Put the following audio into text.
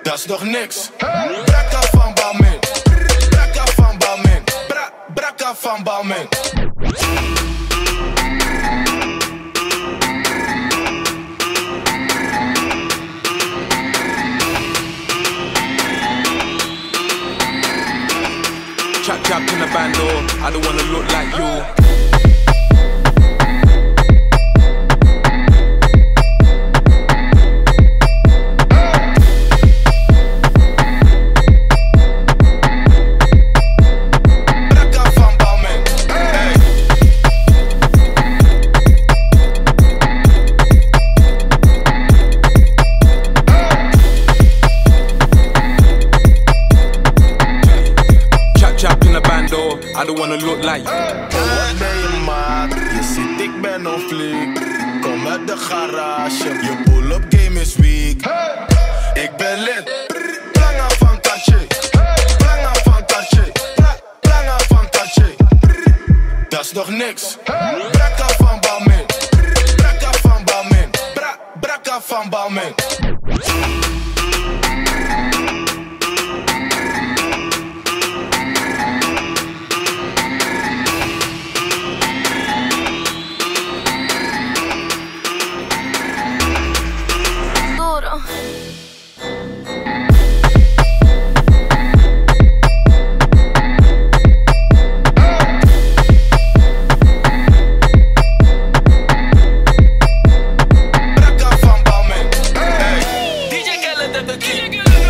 dat is nog niks. Brakka van Balmain, brakka van Balmain, brakka van Balmain. Chap in the bando, I don't wanna look like you. I don't wanna look like you. Wat ben je maat? Je ziet ik ben on fleek. Kom uit de garage, je pull-up game is weak. Ik ben lid, planga van Cartier. Planga van Cartier, planga van Cartier. Dat is nog niks. Brakka van Balmain, brakka van Balmain, brakka van Balmain. DJ Khaled, the king.